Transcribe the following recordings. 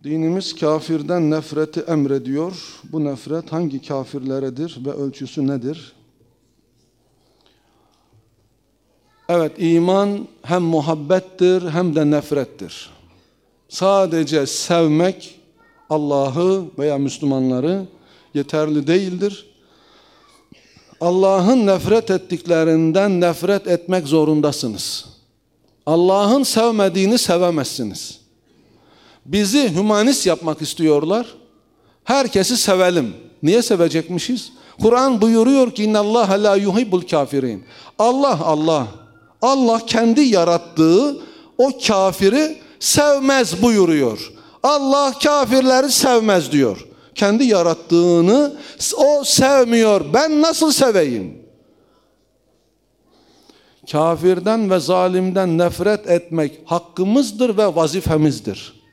Dinimiz kafirden nefreti emrediyor. Bu nefret hangi kafirleredir ve ölçüsü nedir? Evet, iman hem muhabbettir hem de nefrettir. Sadece sevmek Allah'ı veya Müslümanları yeterli değildir. Allah'ın nefret ettiklerinden nefret etmek zorundasınız. Allah'ın sevmediğini sevemezsiniz. Bizi hümanist yapmak istiyorlar. Herkesi sevelim. Niye sevecekmişiz? Kur'an buyuruyor ki İnnallâhe lâ yuhibbul kâfirin. Allah kendi yarattığı o kafiri sevmez buyuruyor. Allah kafirleri sevmez diyor. Kendi yarattığını o sevmiyor. Ben nasıl seveyim? Kafirden ve zalimden nefret etmek hakkımızdır ve vazifemizdir.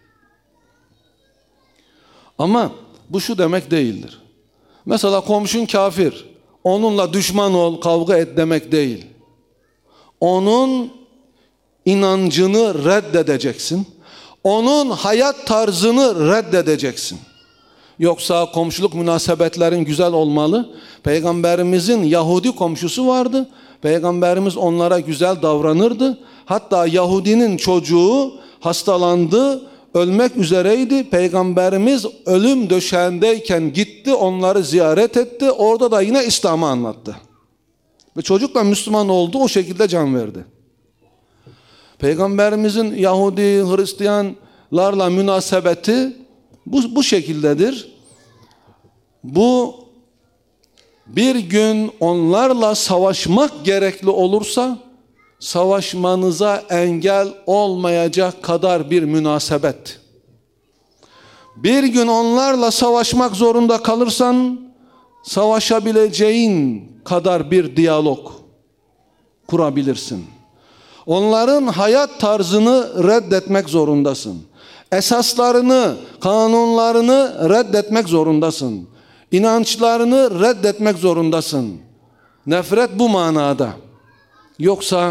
Ama bu şu demek değildir. Mesela komşun kafir, onunla düşman ol, kavga et demek değil. Onun inancını reddedeceksin. Onun hayat tarzını reddedeceksin. Yoksa komşuluk münasebetlerin güzel olmalı. Peygamberimizin Yahudi komşusu vardı. Peygamberimiz onlara güzel davranırdı. Hatta Yahudinin çocuğu hastalandı, ölmek üzereydi. Peygamberimiz ölüm döşeğindeyken gitti, onları ziyaret etti. Orada da yine İslam'ı anlattı. Ve çocukla Müslüman oldu, o şekilde can verdi. Peygamberimizin Yahudi, Hristiyanlarla münasebeti bu şekildedir. Bu bir gün onlarla savaşmak gerekli olursa savaşmanıza engel olmayacak kadar bir münasebet. Bir gün onlarla savaşmak zorunda kalırsan savaşabileceğin kadar bir diyalog kurabilirsin. Onların hayat tarzını reddetmek zorundasın. Esaslarını, kanunlarını reddetmek zorundasın. İnançlarını reddetmek zorundasın. Nefret bu manada. Yoksa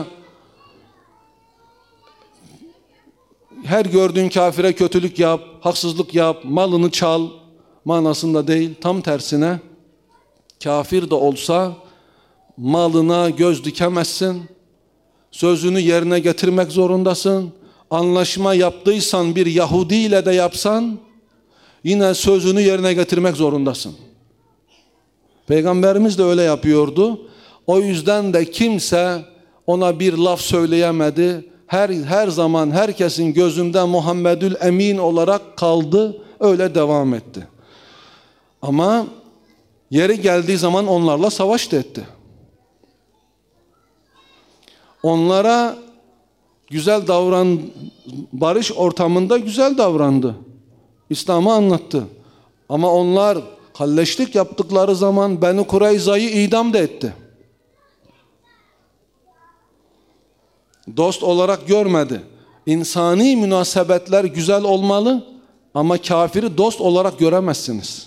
her gördüğün kafire kötülük yap, haksızlık yap, malını çal manasında değil. Tam tersine kafir de olsa malına göz dikemezsin. Sözünü yerine getirmek zorundasın. Anlaşma yaptıysan bir Yahudi ile de yapsan yine sözünü yerine getirmek zorundasın. Peygamberimiz de öyle yapıyordu. O yüzden de kimse ona bir laf söyleyemedi. Her zaman herkesin gözünde Muhammedül Emin olarak kaldı. Öyle devam etti. Ama yeri geldiği zaman onlarla savaş da etti. Onlara güzel barış ortamında güzel davrandı. İslam'ı anlattı. Ama onlar kalleşlik yaptıkları zaman Beni Kureyza'yı idam da etti. Dost olarak görmedi. İnsani münasebetler güzel olmalı ama kafiri dost olarak göremezsiniz.